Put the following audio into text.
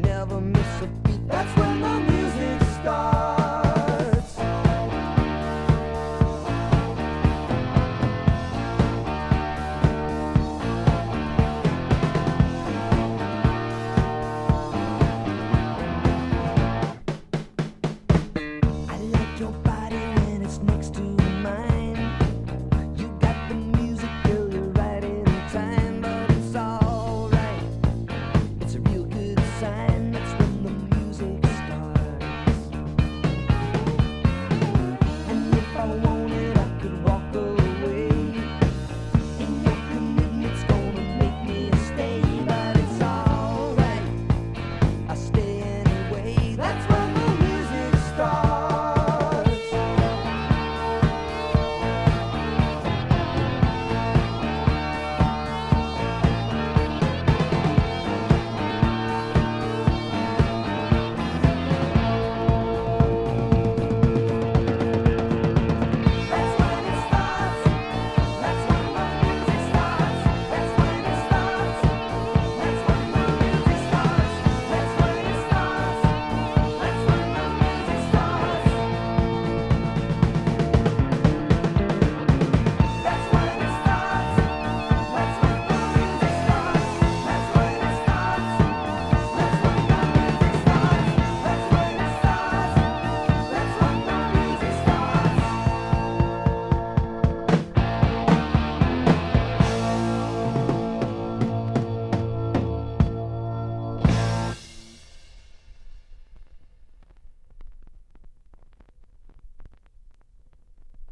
never miss a beat. That's when the music starts. I like your body when it's next to mine. You got the music, girl, you're right in time, but it's alright. It's a real good sign.